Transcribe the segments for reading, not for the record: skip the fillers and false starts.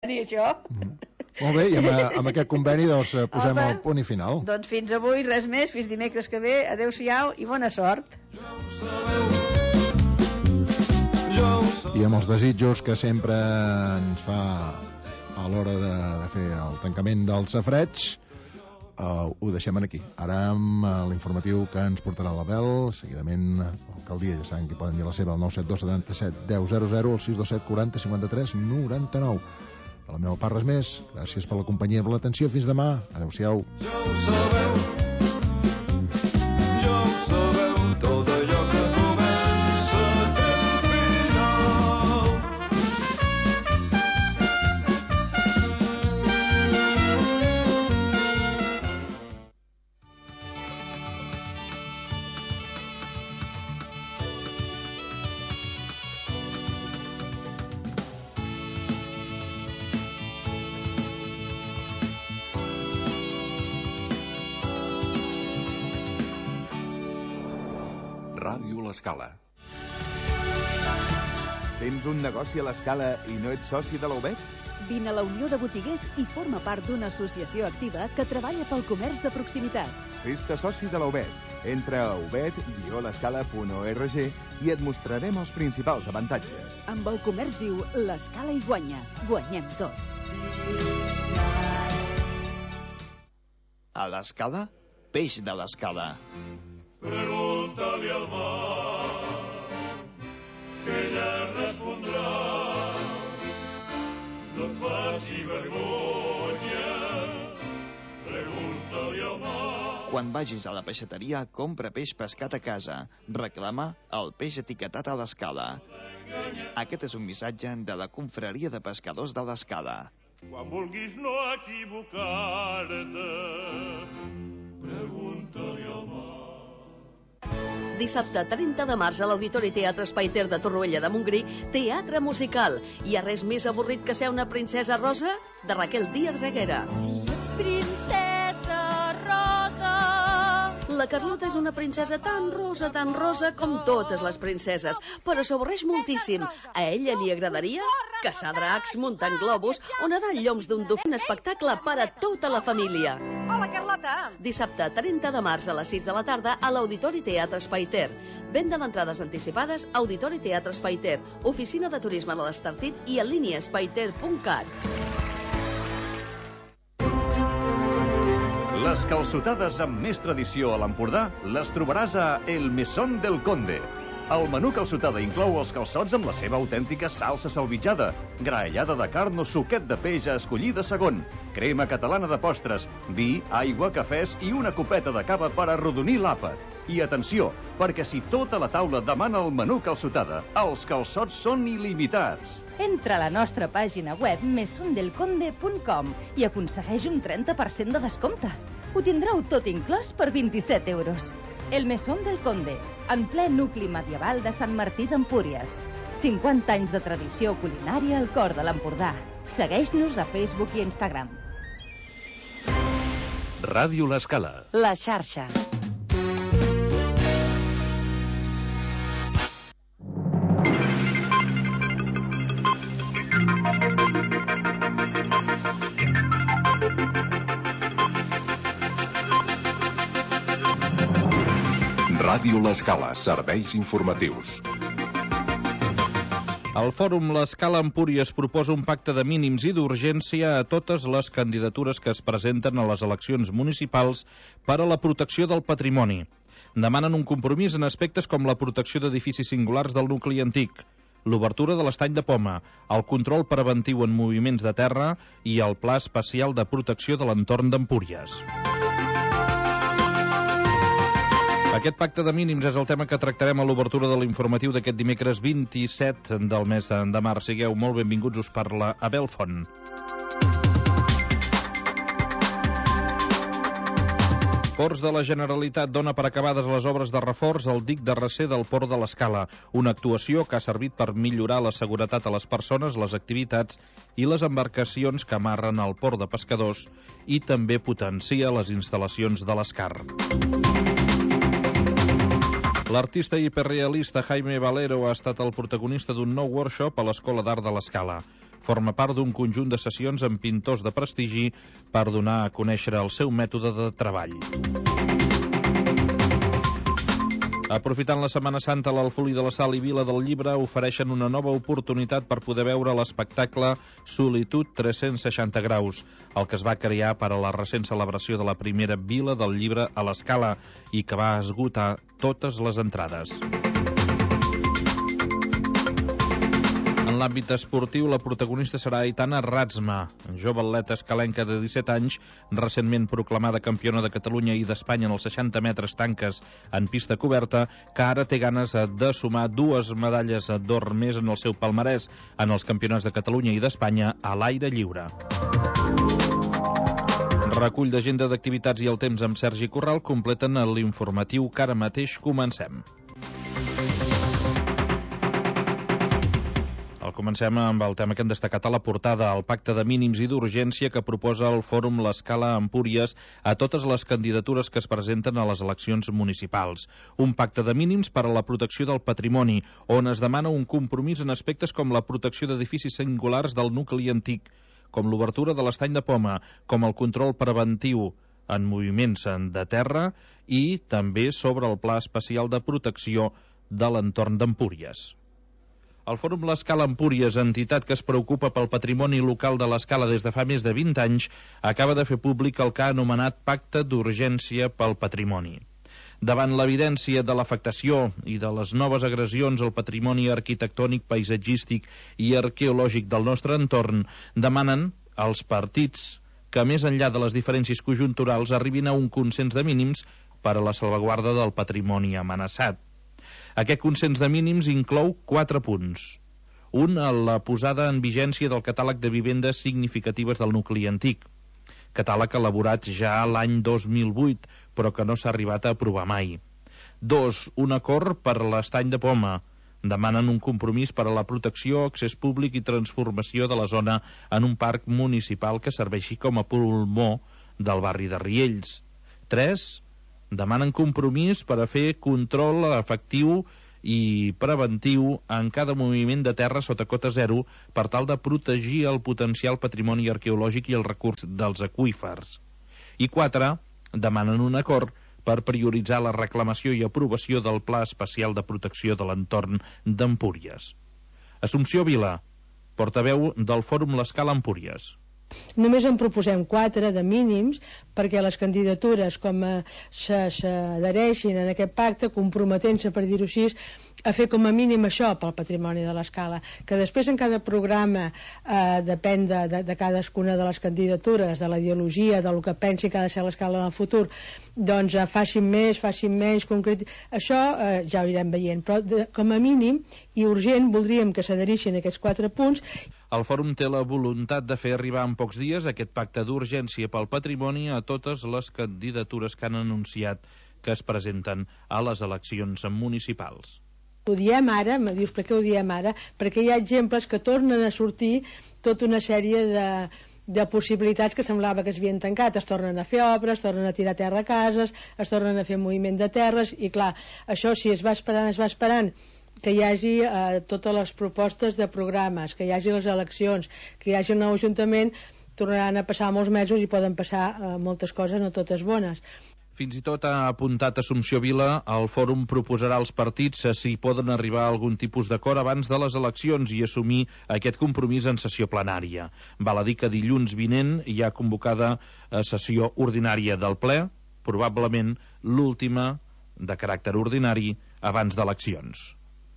conveni, això. Molt bé, i amb aquest conveni doncs, posem el punt i final. Doncs fins avui, res més, fins dimecres que ve. Adéu-siau i bona sort. I amb els desitjos que sempre ens fa a l'hora de fer el tancament del safareig, ho deixem aquí. Ara amb l'informatiu que ens portarà l'Abel, seguidament l'alcaldia, ja saben que poden dir la seva al 972 77 10 00, al 627 40 53 99. De la meva part res més. Gràcies per la companyia i per l'atenció. Fins demà. Adéu-siau. Ja ho sabeu, tot allò que comença té final. Ràdio L'Escala. Tens un negoci a l'Escala i no ets soci de la UBEC? Vine a la Unió de Botiguers i forma part d'una associació activa que treballa pel comerç de proximitat. Fes-te soci de la UBEC. Entra a ubed-l'escala.org i et mostrarem els principals avantatges. Amb el comerç viu, l'Escala hi guanya. Guanyem tots. A l'Escala, peix de l'Escala. Pregunta-li al mar, que ella respondrà. No et faci vergonya, pregunta-li al mar. Quan vagis a la peixateria, compra peix pescat a casa. Reclama el peix etiquetat a l'Escala. Aquest és un missatge de la Confraria de Pescadors de l'Escala. Quan vulguis no equivocar-te, pregunta-li al mar. Dissabte 30 de març a l'Auditori Teatre Espai Ter de Torroella de Montgrí, teatre musical. Hi ha res més avorrit que ser una princesa rosa? De Raquel Díaz Reguera. Si ets princesa rosa... La Carlota és una princesa tan rosa com totes les princeses, però s'avorreix moltíssim. A ella li agradaria caçar dracs, muntar globus o nedar en lloms d'un dofí, un espectacle per a tota la família. Hola, Carlota! Dissabte 30 de març a les 6 de la tarda a l'Auditori Teatre Espai Ter. Venda d'entrades anticipades Auditori Teatre Espai Ter, Oficina de Turisme de l'Estartit i en línia espaiter.cat. Les calçotades amb més tradició a l'Empordà les trobaràs a El Mesón del Conde. El menú calçotada inclou els calçots amb la seva autèntica salsa salvitjada, graellada de carn o suquet de peix a escollir de segon, crema catalana de postres, vi, aigua, cafès i una copeta de cava per arrodonir l'àpat. I atenció, perquè si tota la taula demana el menú calçotada, els calçots són il·limitats. Entra a la nostra pàgina web mesondelconde.com i aconsegueix un 30% de descompte. Ho tindreu tot inclòs per 27 euros. El Mesón del Conde, en ple nucli medieval de Sant Martí d'Empúries. 50 anys de tradició culinària al cor de l'Empordà. Segueix-nos a Facebook i Instagram. Ràdio L'Escala. La xarxa. Ràdio L'Escala, serveis informatius. El Fòrum L'Escala Empúries proposa un pacte de mínims i d'urgència a totes les candidatures que es presenten a les eleccions municipals per a la protecció del patrimoni. Demanen un compromís en aspectes com la protecció d'edificis singulars del nucli antic, l'obertura de l'estany de Poma, el control preventiu en moviments de terra i el Pla Especial de Protecció de l'Entorn d'Empúries. Aquest pacte de mínims és el tema que tractarem a l'obertura de l'informatiu d'aquest dimecres 27 del mes de març. Sigueu molt benvinguts, us parla Abel Font. Ports de la Generalitat dona per acabades les obres de reforç al dic de recer del Port de l'Escala, una actuació que ha servit per millorar la seguretat a les persones, les activitats i les embarcacions que amarren al port de pescadors i també potencia les instal·lacions de l'Escar. L'artista hiperrealista Jaime Valero ha estat el protagonista d'un nou workshop a l'Escola d'Art de l'Escala. forma part d'un conjunt de sessions amb pintors de prestigi per donar a conèixer el seu mètode de treball. Aprofitant la Setmana Santa, l'Alfolí de la Sal i Vila del Llibre ofereixen una nova oportunitat per poder veure l'espectacle Solitud 360 graus, el que es va crear per a la recent celebració de la primera Vila del Llibre a l'Escala i que va esgotar totes les entrades. En l'àmbit esportiu, la protagonista serà Aitana Ratzma, jove atleta escalenca de 17 anys, recentment proclamada campiona de Catalunya i d'Espanya en els 60 metres tanques en pista coberta, que ara té ganes de sumar 2 medalles d'or més en el seu palmarès en els campionats de Catalunya i d'Espanya a l'aire lliure. Recull d'agenda d'activitats i el temps amb Sergi Corral completen l'informatiu que ara mateix comencem. Comencem amb el tema que hem destacat a la portada, el pacte de mínims i d'urgència que proposa el Fòrum L'Escala Empúries a totes les candidatures que es presenten a les eleccions municipals. Un pacte de mínims per a la protecció del patrimoni, on es demana un compromís en aspectes com la protecció d'edificis singulars del nucli antic, com l'obertura de l'estany de Poma, com el control preventiu en moviments de terra i també sobre el Pla Especial de Protecció de l'entorn d'Empúries. El Fòrum L'Escala Empúries, entitat que es preocupa pel patrimoni local de l'Escala des de fa més de 20 anys, acaba de fer públic el que ha anomenat Pacte d'Urgència pel Patrimoni. Davant l'evidència de l'afectació i de les noves agressions al patrimoni arquitectònic, paisatgístic i arqueològic del nostre entorn, demanen als partits que, més enllà de les diferències conjunturals, arribin a un consens de mínims per a la salvaguarda del patrimoni amenaçat. Aquest consens de mínims inclou 4 punts. Un, la posada en vigència del catàleg de vivendes significatives del nucli antic. Catàleg elaborat ja l'any 2008, però que no s'ha arribat a aprovar mai. 2, un acord per l'estany de Poma. Demanen un compromís per a la protecció, accés públic i transformació de la zona en un parc municipal que serveixi com a pulmó del barri de Riells. 3, demanen compromís per a fer control efectiu i preventiu en cada moviment de terra sota cota zero per tal de protegir el potencial patrimoni arqueològic i el recurs dels aqüífers. I 4, demanen un acord per prioritzar la reclamació i aprovació del Pla Especial de Protecció de l'entorn d'Empúries. Assumpció Vila, portaveu del Fòrum L'Escala Empúries. Només en proposem 4 de mínims perquè les candidatures com s'adhereixin en aquest pacte comprometent-se, per dir-ho així, a fer com a mínim això pel patrimoni de l'Escala, que després en cada programa depèn de cadascuna de les candidatures, de la ideologia, del que pensi que ha de ser l'Escala en el futur, doncs facin més, concret, això ja ho irem veient, però com a mínim i urgent voldríem que s'adherissin aquests 4 punts. El Fòrum té la voluntat de fer arribar en pocs dies aquest pacte d'urgència pel patrimoni a totes les candidatures que han anunciat que es presenten a les eleccions municipals. Ho diem ara, me dius per què ho diem ara? Perquè hi ha exemples que tornen a sortir tota una sèrie de possibilitats que semblava que es havien tancat. Es tornen a fer obres, es tornen a tirar terra a cases, es tornen a fer moviment de terres, i clar, això si es va esperant que hi hagi totes les propostes de programes, que hi hagi les eleccions, que hi hagi un nou ajuntament, tornaran a passar molts mesos i poden passar moltes coses, no totes bones. Fins i tot ha apuntat Assumpció Vila, el Fòrum proposarà als partits si poden arribar a algun tipus d'acord abans de les eleccions i assumir aquest compromís en sessió plenària. Val a dir que dilluns vinent hi ha convocada sessió ordinària del ple, probablement l'última de caràcter ordinari abans d'eleccions.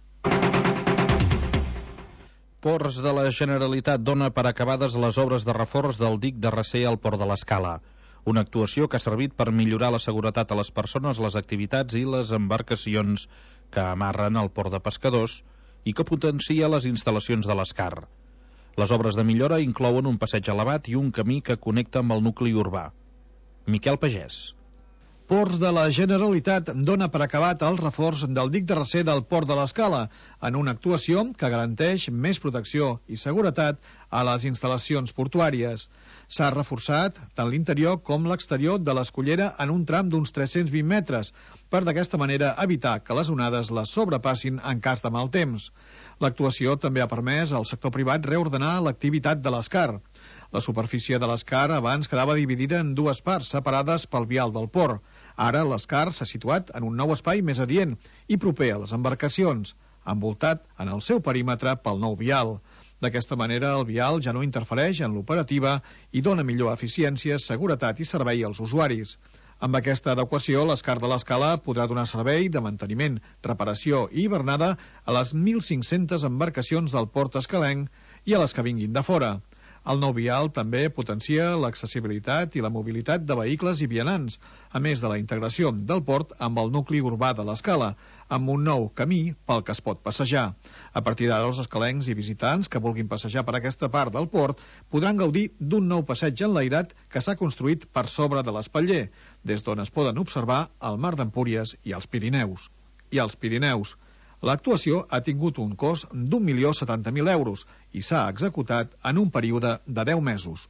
Ports de la Generalitat dona per acabades les obres de reforç del dic de Recer al Port de l'Escala. Una actuació que ha servit per millorar la seguretat a les persones, les activitats i les embarcacions que amarren al port de pescadors i que potencia les instal·lacions de l'Escar. Les obres de millora inclouen un passeig elevat i un camí que connecta amb el nucli urbà. Miquel Pagès. Ports de la Generalitat dona per acabat el reforç del dic de recer del Port de l'Escala, en una actuació que garanteix més protecció i seguretat a les instal·lacions portuàries. S'ha reforçat tant l'interior com l'exterior de l'escollera en un tram d'uns 320 metres, per d'aquesta manera evitar que les onades les sobrepassin en cas de mal temps. L'actuació també ha permès al sector privat reordenar l'activitat de l'Escar. La superfície de l'Escar abans quedava dividida en dues parts separades pel vial del port. Ara l'Escar s'ha situat en un nou espai més adient i proper a les embarcacions, envoltat en el seu perímetre pel nou vial. D'aquesta manera, el vial ja no interfereix en l'operativa i dona millor eficiència, seguretat i servei als usuaris. Amb aquesta adequació, l'Escar de l'Escala podrà donar servei de manteniment, reparació i hivernada a les 1.500 embarcacions del port escalenc i a les que vinguin de fora. El nou vial també potencia l'accessibilitat i la mobilitat de vehicles i vianants, a més de la integració del port amb el nucli urbà de l'Escala, amb un nou camí pel que es pot passejar. A partir d'ara, els escalencs i visitants que vulguin passejar per aquesta part del port podran gaudir d'un nou passeig enlairat que s'ha construït per sobre de l'espatller, des d'on es poden observar el Mar d'Empúries i els Pirineus. L'actuació ha tingut un cost d'1.070.000 euros i s'ha executat en un període de 10 mesos.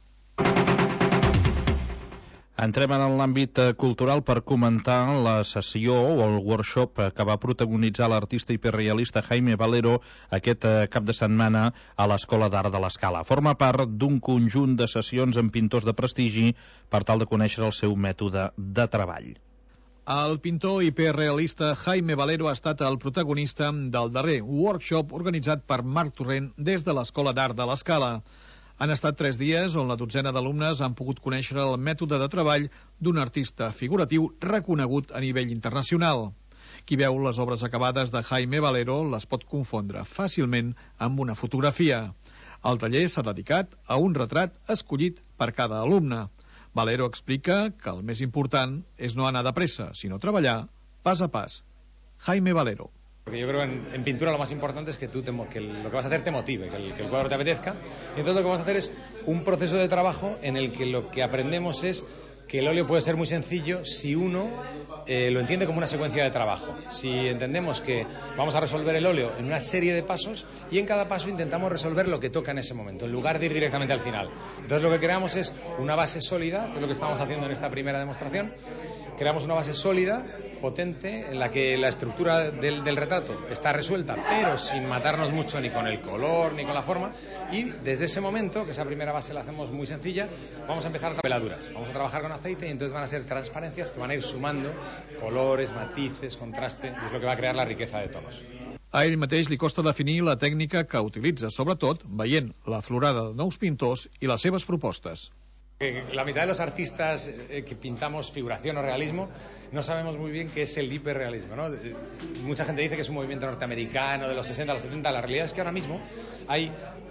Entrem en l'àmbit cultural per comentar la sessió o el workshop que va protagonitzar l'artista hiperrealista Jaime Valero aquest cap de setmana a l'Escola d'Art de l'Escala. Forma part d'un conjunt de sessions amb pintors de prestigi per tal de conèixer el seu mètode de treball. El pintor hiperrealista Jaime Valero ha estat el protagonista del darrer workshop organitzat per Marc Torrent des de l'Escola d'Art de l'Escala. Han estat 3 dies on la dotzena d'alumnes han pogut conèixer el mètode de treball d'un artista figuratiu reconegut a nivell internacional. Qui veu les obres acabades de Jaime Valero les pot confondre fàcilment amb una fotografia. El taller s'ha dedicat a un retrat escollit per cada alumne. Valero explica que el més important es no anar de pressa, sinó treballar pas a pas. Jaime Valero. Porque yo creo que en pintura lo más importante es que lo que vas a hacer te motive, que el cuadro te apetezca. Y entonces lo que vamos a hacer es un proceso de trabajo en el que lo que aprendemos es que el óleo puede ser muy sencillo si uno lo entiende como una secuencia de trabajo. Si entendemos que vamos a resolver el óleo en una serie de pasos y en cada paso intentamos resolver lo que toca en ese momento, en lugar de ir directamente al final. Entonces lo que creamos es una base sólida, que es lo que estamos haciendo en esta primera demostración. Creamos una base sólida, potente, en la que la estructura del retrato está resuelta, pero sin matarnos mucho ni con el color ni con la forma. Y desde ese momento, que esa primera base la hacemos muy sencilla, vamos a empezar a peladuras. Vamos a trabajar con aceite y entonces van a ser transparencias que van a ir sumando colores, matices, contraste, y es lo que va a crear la riqueza de tonos. A ell mateix li costa definir la tècnica que utilitza, sobretot veient la florada de nous pintors i les seves propostes. La mitad de los artistas que pintamos figuración o realismo no sabemos muy bien qué es el hiperrealismo, ¿no? Mucha gente dice que es un movimiento norteamericano de los 60 a los 70. La realidad es que ahora mismo hay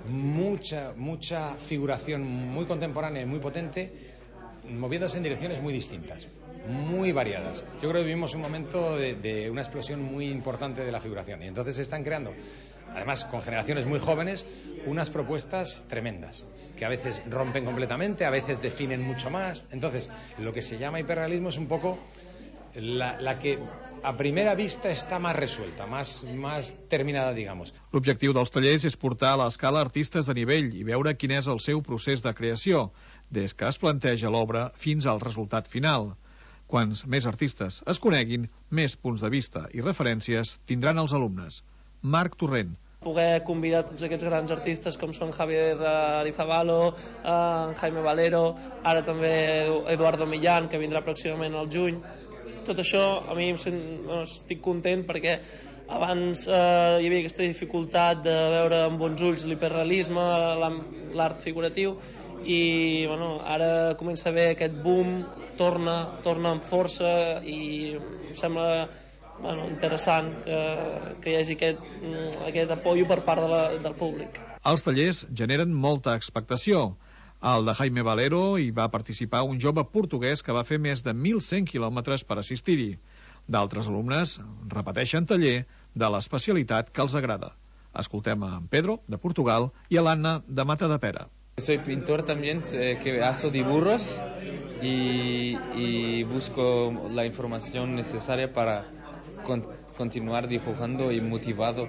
mucha figuración muy contemporánea y muy potente moviéndose en direcciones muy distintas, muy variadas. Yo creo que vivimos un momento de una explosión muy importante de la figuración y entonces se están creando, además con generaciones muy jóvenes, unas propuestas tremendas que a veces rompen completamente, a veces definen mucho más. Entonces lo que se llama hiperrealismo es un poco la que a primera vista està més resuelta, més terminada, digamos. L'objectiu dels tallers és portar a l'escala artistes de nivell i veure quin és el seu procés de creació, des que es planteja l'obra fins al resultat final. Quants més artistes es coneguin, més punts de vista i referències tindran els alumnes. Marc Torrent. Poder convidar tots aquests grans artistes com són Javier Arizabalo, Jaime Valero, ara també Eduardo Millán, que vindrà pròximament al juny. Tot això a mi estic content perquè abans hi havia aquesta dificultat de veure amb bons ulls l'hiperrealisme, l'art figuratiu, i ara comença a haver aquest boom, torna amb força i em sembla interessant que hi hagi aquest apoyo per part del públic. Els tallers generen molta expectació. Al de Jaime Valero hi va participar un jove portuguès que va fer més de 1.100 quilòmetres per assistir-hi. D'altres alumnes repeteixen taller de l'especialitat que els agrada. Escoltem a en Pedro, de Portugal, i a l'Anna, de Matadepera. Soy pintor también, que hago dibujos y busco la información necesaria para continuar dibujando y motivado.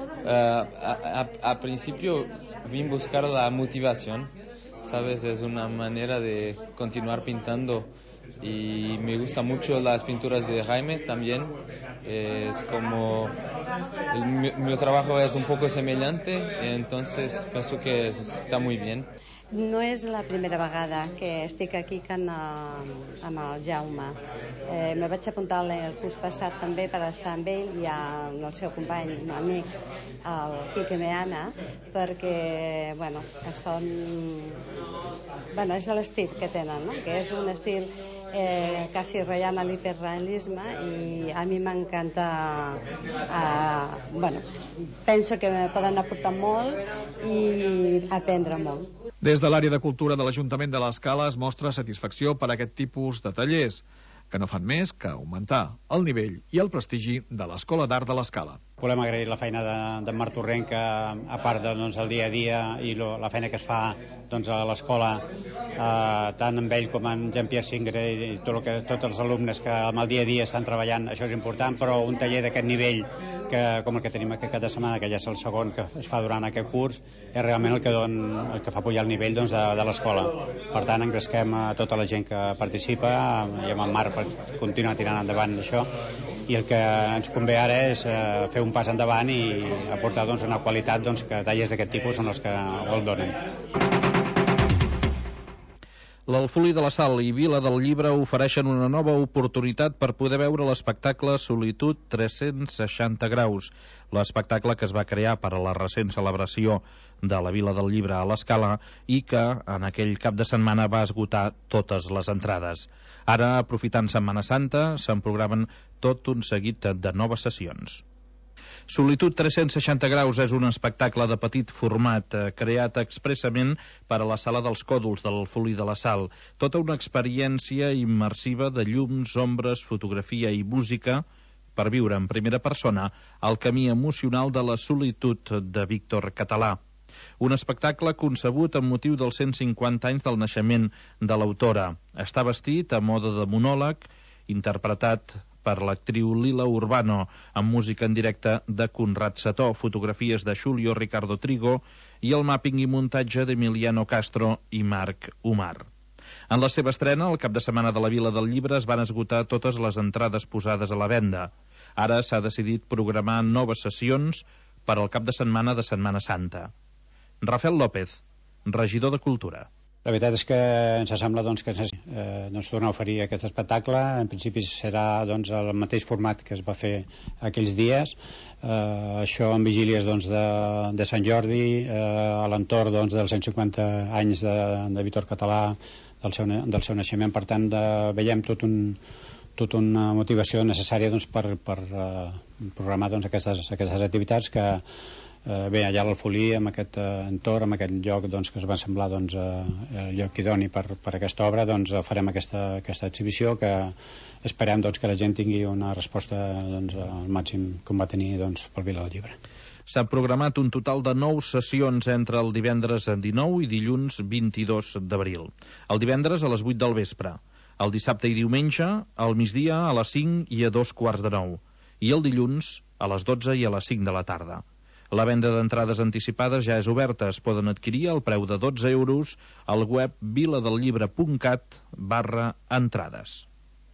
A principio vine a buscar la motivación, ¿sabes? Es una manera de continuar pintando y me gustan mucho las pinturas de Jaime también. Es como mi trabajo es un poco semejante, entonces pienso que está muy bien. No és la primera vegada que estic aquí amb el Jaume. Me vaig apuntar el curs passat també per estar amb ell i amb el seu company, un amic, el Quique Meana, perquè és l'estil que tenen, no? Que és un estil quasi ratllant a l'hiperrealisme i a mi m'encanta. Penso que me poden aportar molt i aprendre molt. Des de l'àrea de cultura de l'Ajuntament de l'Escala es mostra satisfacció per aquest tipus de tallers, que no fan més que augmentar el nivell i el prestigi de l'Escola d'Art de l'Escala. Volem agrair la feina d'en Marc Torrent, que a part del dia a dia i la feina que es fa a l'escola, tant amb ell com amb Jean-Pierre Singre i tots els alumnes que amb el dia a dia estan treballant, això és important, però un taller d'aquest nivell com el que tenim aquest cap de setmana, que ja és el segon que es fa durant aquest curs, és realment el que fa pujar el nivell de l'escola. Per tant, engresquem a tota la gent que participa i amb en Marc per continuar tirant endavant això, i el que ens convé ara és fer un pas endavant i aportar una qualitat que tallers d'aquest tipus són els que el donen. L'Alfolí de la Sal i Vila del Llibre ofereixen una nova oportunitat per poder veure l'espectacle Solitud 360 graus, l'espectacle que es va crear per a la recent celebració de la Vila del Llibre a l'Escala i que en aquell cap de setmana va esgotar totes les entrades. Ara, aprofitant Setmana Santa, se'n programen tot un seguit de noves sessions. Solitud 360 graus és un espectacle de petit format creat expressament per a la Sala dels Còdols de l'Alfolí de la Sal. Tota una experiència immersiva de llums, ombres, fotografia i música per viure en primera persona el camí emocional de la solitud de Víctor Català. Un espectacle concebut amb motiu dels 150 anys del naixement de l'autora. Està vestit a mode de monòleg, interpretat per l'actriu Lila Urbano, amb música en directe de Conrad Sató, fotografies de Julio Ricardo Trigo i el màpping i muntatge d'Emiliano Castro i Marc Umar. En la seva estrena, el cap de setmana de la Vila del Llibre, es van esgotar totes les entrades posades a la venda. Ara s'ha decidit programar noves sessions per al cap de setmana de Setmana Santa. Rafael López, regidor de Cultura. La veritat és que ens sembla que tornar a oferir aquest espectacle. En principi serà el mateix format que es va fer aquells dies, això amb vigílies de Sant Jordi, a l'entorn dels 150 anys de Víctor Català, del seu naixement. Per tant, veiem tota una motivació necessària per programar aquestes activitats que allà a l'Alfolí, amb aquest entorn, amb aquest lloc que es va semblar el lloc idoni per aquesta obra, farem aquesta exhibició que esperem que la gent tingui una resposta al màxim com va tenir pel Vila del Llibre. S'ha programat un total de 9 sessions entre el divendres 19 i dilluns 22 d'abril. El divendres a les 8 del vespre, el dissabte i diumenge al migdia a les 5 i a 2:15 i el dilluns a les 12 i a les 5 de la tarda. La venda d'entrades anticipades ja és oberta. Es poden adquirir al preu de 12 euros al web viladelllibre.cat/entrades.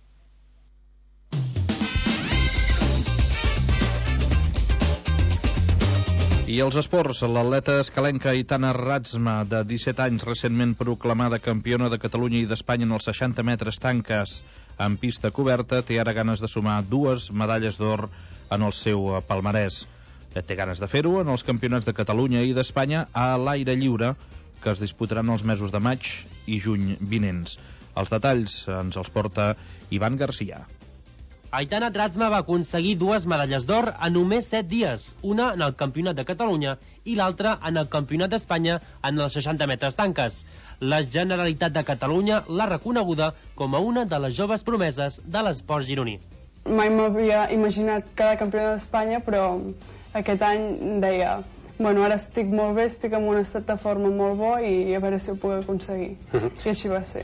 I els esports, l'atleta escalenca Aitana Ratzma, de 17 anys, recentment proclamada campiona de Catalunya i d'Espanya en els 60 metres tanques en pista coberta, té ara ganes de sumar 2 medalles d'or en el seu palmarès. Té ganes de fer-ho en els campionats de Catalunya i d'Espanya a l'aire lliure, que es disputaran els mesos de maig i juny vinents. Els detalls ens els porta Ivan Garcia. Aitana Ratzma va aconseguir 2 medalles d'or en només 7 dies, una en el Campionat de Catalunya i l'altra en el Campionat d'Espanya en els 60 metres tanques. La Generalitat de Catalunya l'ha reconeguda com a una de les joves promeses de l'esport gironí. Mai m'havia imaginat quedar campiona d'Espanya, però aquest any deia, ara estic molt bé, estic en un estat de forma molt bo i a veure si ho puc aconseguir. I així va ser.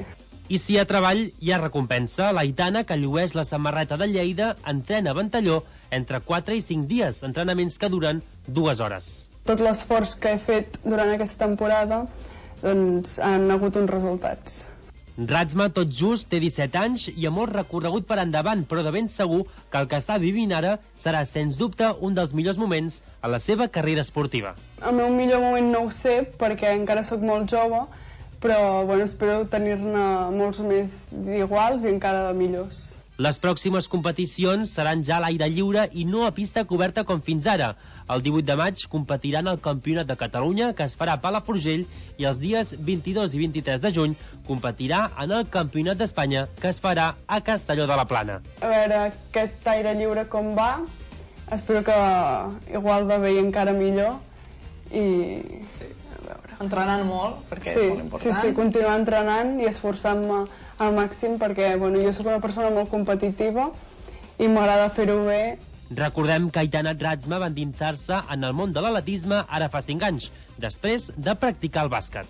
I si a treball hi ha recompensa, l'Aitana, que llueix la samarreta de Lleida, entrena a Ventalló entre 4 i 5 dies, entrenaments que duren 2 hores. Tot l'esforç que he fet durant aquesta temporada doncs, han hagut uns resultats. Ratsma, tot just, té 17 anys i ha molt recorregut per endavant, però de ben segur que el que està vivint ara serà, sens dubte, un dels millors moments a la seva carrera esportiva. El meu millor moment no ho sé, perquè encara sóc molt jove, però bueno, espero tenir-ne molts més d'iguals i encara de millors. Les pròximes competicions seran ja a l'aire lliure i no a pista coberta com fins ara. El 18 de maig competiran al Campionat de Catalunya, que es farà a Palafrugell, i els dies 22 i 23 de juny competirà en el Campionat d'Espanya, que es farà a Castelló de la Plana. A veure aquest aire lliure com va, espero que igual va bé i encara millor. I... Sí, a veure. Entrenant molt, perquè és molt important. Sí, continuar entrenant i esforçant-me al màxim, perquè bueno, jo sóc una persona molt competitiva i m'agrada fer-ho bé. Recordem que Aitana Ratsma va endinsar-se en el món de l'atletisme ara fa 5 anys, després de practicar el bàsquet.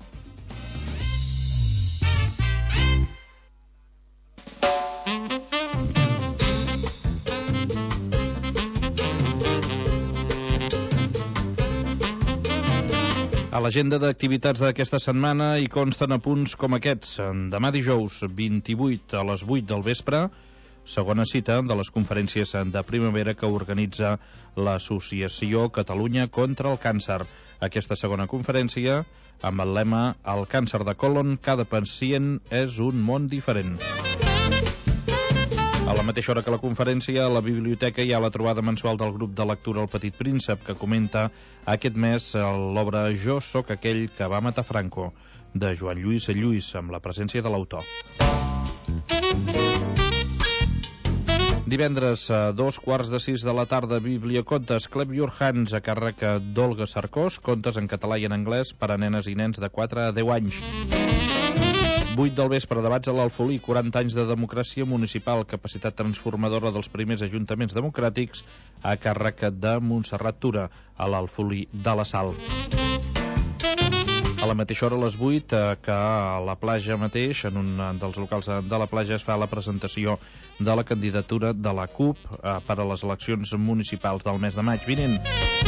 A l'agenda d'activitats d'aquesta setmana hi consten apunts com aquests. Demà dijous 28 a les 8 del vespre, segona cita de les conferències de primavera que organitza l'Associació Catalunya contra el Càncer. Aquesta segona conferència, amb el lema "El càncer de còlon, cada pacient és un món diferent". A la mateixa hora que la conferència, a la biblioteca hi ha la trobada mensual del grup de lectura El Petit Príncep, que comenta aquest mes l'obra Jo sóc aquell que va matar Franco, de Joan Lluís Lluís, amb la presència de l'autor. Divendres a 5:15 de la tarda, Bibliocontes, Clap Your Hands, a càrrec d'Olga Sarcós, contes en català i en anglès per a nenes i nens de 4 a 10 anys. 8 del vespre, debats a l'Alfolí, 40 anys de democràcia municipal, capacitat transformadora dels primers ajuntaments democràtics, a càrrec de Montserrat Tura, a l'Alfolí de la Sal. A la mateixa hora, a les 8, que a la platja mateix, en un dels locals de la platja, es fa la presentació de la candidatura de la CUP per a les eleccions municipals del mes de maig vinent.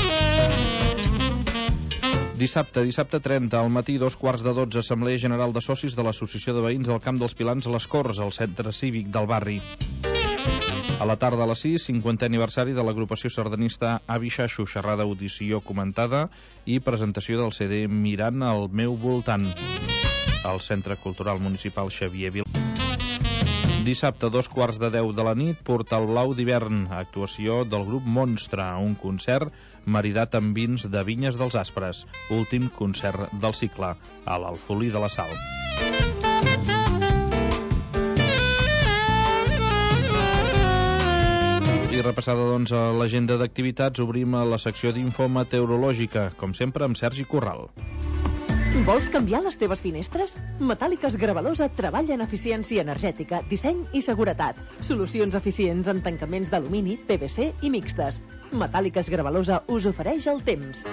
Dissabte 30, al matí, 11:15, Assemblea General de Socis de l'Associació de Veïns del Camp dels Pilans Les Corts, al centre cívic del barri. A la tarda, a les 6, 50è aniversari de l'agrupació sardanista Avi Xaxo, xerrada, audició comentada i presentació del CD Mirant al meu voltant, al Centre Cultural Municipal Xavier Vil. Dissabte, 2:15 de la nit, Portal Blau d'hivern, actuació del grup Monstre, un concert maridat amb vins de Vinyes dels Aspres, últim concert del cicle, a l'Alfolí de la Sal. I repassada, doncs, a l'agenda d'activitats, obrim a la secció d'info meteorològica, com sempre amb Sergi Corral. Vols canviar les teves finestres? Metàl·liques Gravalosa treballa en eficiència energètica, disseny i seguretat. Solucions eficients en tancaments d'alumini, PVC i mixtes. Metàl·liques Gravalosa us ofereix el temps.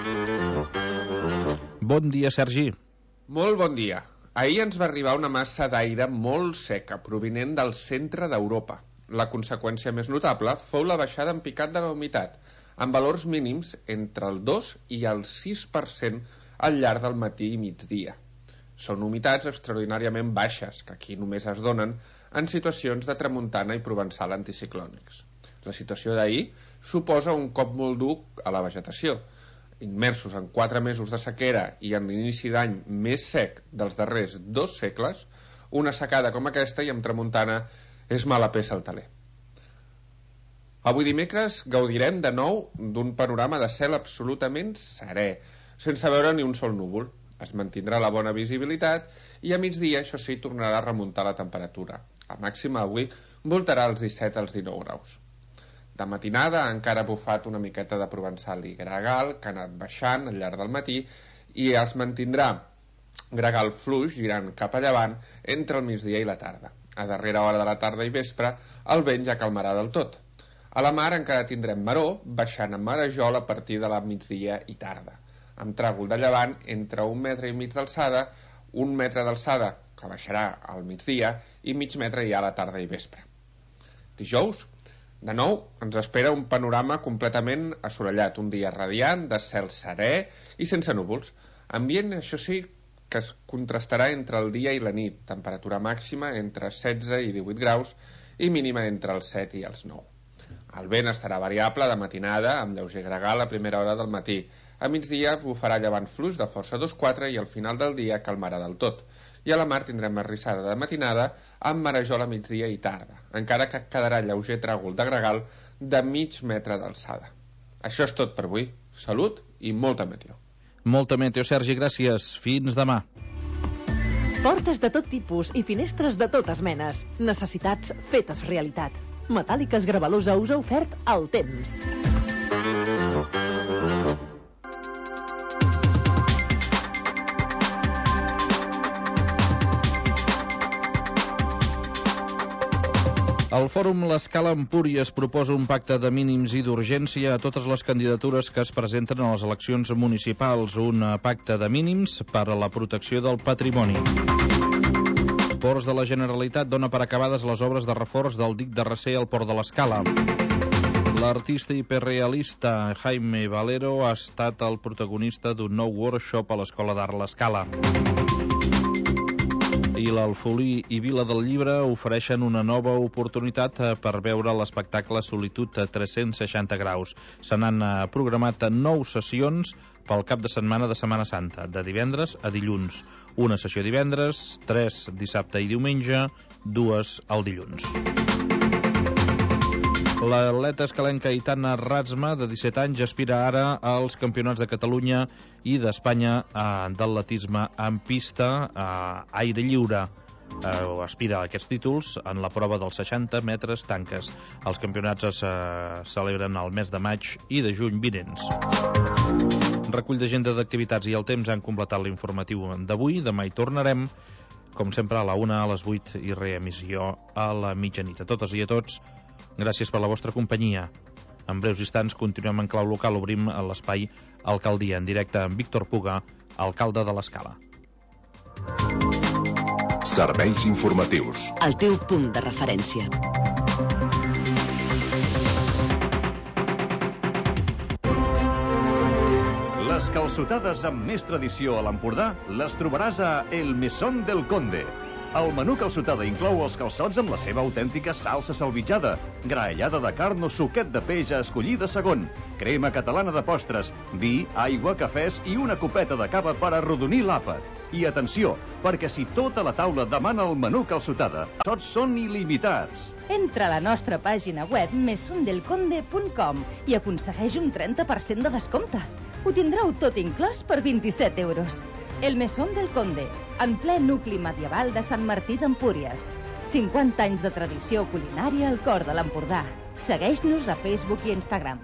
Bon dia, Sergi. Molt bon dia. Ahir ens va arribar una massa d'aire molt seca, provinent del centre d'Europa. La conseqüència més notable fou la baixada en picat de la humitat, amb valors mínims entre el 2 i el 6% al llarg del matí i migdia. Són humitats extraordinàriament baixes, que aquí només es donen en situacions de tramuntana i provençal anticiclònics. La situació d'ahir suposa un cop molt dur a la vegetació. Immersos en 4 mesos de sequera i en l'inici d'any més sec dels darrers 2 segles, una secada com aquesta i amb tramuntana és mala peça al teler. Avui dimecres gaudirem de nou d'un panorama de cel absolutament serè, sense veure ni un sol núvol. Es mantindrà la bona visibilitat i a migdia, això sí, tornarà a remuntar la temperatura. La màxima avui voltarà als 17 als 19 graus. De matinada ha encara bufat una miqueta de provençal i gregal, que ha anat baixant al llarg del matí, i es mantindrà gregal fluix girant cap a llevant entre el migdia i la tarda. A darrera hora de la tarda i vespre, el vent ja calmarà del tot. A la mar encara tindrem maró, baixant a marejol a partir de la migdia i tarda, amb tràgol de llevant entre 1,5 metres d'alçada, 1 metre d'alçada que baixarà al migdia, i mig metre ja a la tarda i vespre. Dijous, de nou, ens espera un panorama completament assolellat, un dia radiant, de cel serè i sense núvols. Ambient, això sí, que es contrastarà entre el dia i la nit, temperatura màxima entre 16 i 18 graus i mínima entre els 7 i els 9. El vent estarà variable de matinada, amb lleuger gregal a primera hora del matí. A migdia bufarà llevant fluix de força 2-4 i al final del dia calmarà del tot. I a la mar tindrem arrissada de matinada amb marejol a migdia i tarda, encara que quedarà lleuger tràgol de gregal de mig metre d'alçada. Això és tot per avui. Salut i molta meteo. Molta meteo, Sergi, gràcies. Fins demà. Portes de tot tipus i finestres de totes menes. Necessitats fetes realitat. Metàl·liques Gravelosa us ha ofert el temps. El Fòrum L'Escala Empúries proposa un pacte de mínims i d'urgència a totes les candidatures que es presenten a les eleccions municipals. Un pacte de mínims per a la protecció del patrimoni. Ports de la Generalitat dona per acabades les obres de reforç del dic de Recer al Port de l'Escala. L'artista hiperrealista Jaime Valero ha estat el protagonista d'un nou workshop a l'Escola d'Art l'Escala. I l'Alfolí i Vila del Llibre ofereixen una nova oportunitat per veure l'espectacle Solitud a 360 graus. Se n'han programat 9 sessions pel cap de setmana de Setmana Santa, de divendres a dilluns. Una sessió divendres, 3 dissabte i diumenge, 2 el dilluns. L'atleta escalenca Aitana Ratsma, de 17 anys, aspira ara als campionats de Catalunya i d'Espanya d'atletisme en pista a aire lliure. Aspira a aquests títols en la prova dels 60 metres tanques. Els campionats es celebren al mes de maig i de juny vinents. Recull d'agenda d'activitats i el temps han completat l'informatiu d'avui. Demà hi tornarem, com sempre, a la 1, a les 8 i reemissió a la mitjanit. A totes i a tots, gràcies per la vostra companyia. En breus instants continuem en clau local. Obrim l'espai Alcaldia en directe amb Víctor Puga, alcalde de l'Escala. Serveis informatius. El teu punt de referència. Les calçotades amb més tradició a l'Empordà les trobaràs a El Mesón del Conde. El menú calçotada inclou els calçots amb la seva autèntica salsa salvitjada, graellada de carn o suquet de peix a escollir de segon, crema catalana de postres, vi, aigua, cafès i una copeta de cava per arrodonir l'àpat. I atenció, perquè si tota la taula demana el menú calçotada, els calçots són il·limitats. Entra a la nostra pàgina web mesondelconde.com i aconsegueix un 30% de descompte. Ho tindreu tot inclòs per 27 euros. El Mesón del Conde, en ple nucli medieval de Sant Martí d'Empúries. 50 anys de tradició culinària al cor de l'Empordà. Segueix-nos a Facebook i Instagram.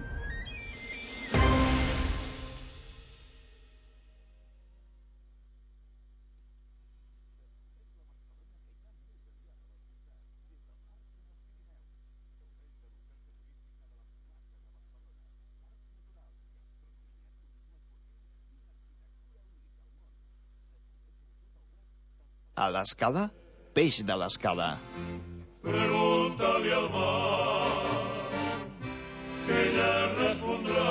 A l'Escala, peix de l'Escala. Pregunta-li al mar, que ella respondrà.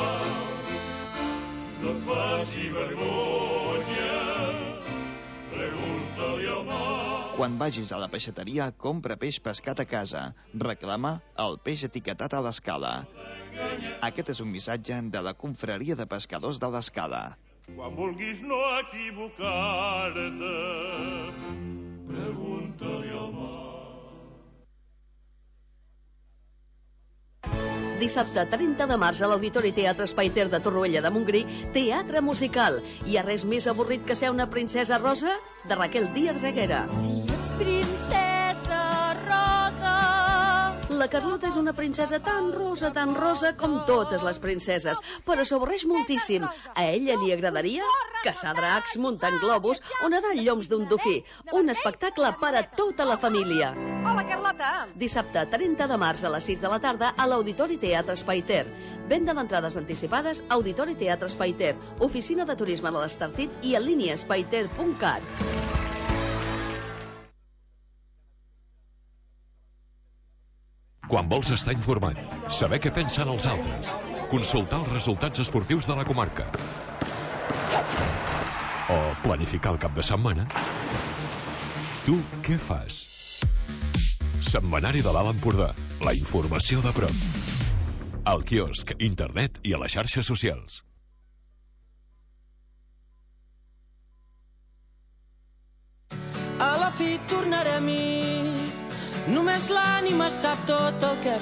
No et faci vergonya, pregunta-li al mar. Quan vagis a la peixateria, compra peix pescat a casa. Reclama el peix etiquetat a l'Escala. Aquest és un missatge de la Confraria de Pescadors de l'Escala. Quan vulguis no equivocar-te, pregunta-li al mar. Dissabte 30 de març a l'Auditori Teatre Espai Ter de Torroella de Montgrí, teatre musical. Hi ha res més avorrit que ser una princesa rosa? De Raquel Díaz Reguera. Si ets princesa rosa. La Carlota és una princesa tan rosa com totes les princeses, però s'avorreix moltíssim. A ella li agradaria caçar dracs, muntar globus o nedar en lloms d'un dofí. Un espectacle per a tota la família. Hola, Carlota! Dissabte 30 de març a les 6 de la tarda a l'Auditori Teatre Espai Ter. Venda d'entrades anticipades Auditori Teatre Espai Ter, Oficina de Turisme de l'Estartit i en línia espaiter.cat. Quan vols estar informat, saber què pensen els altres, consultar els resultats esportius de la comarca o planificar el cap de setmana, tu què fas? Setmanari de l'Alt Empordà, la informació de prop. Al quiosc, internet i a les xarxes socials. A la fi tornarem-hi, només l'ànima sap tot el que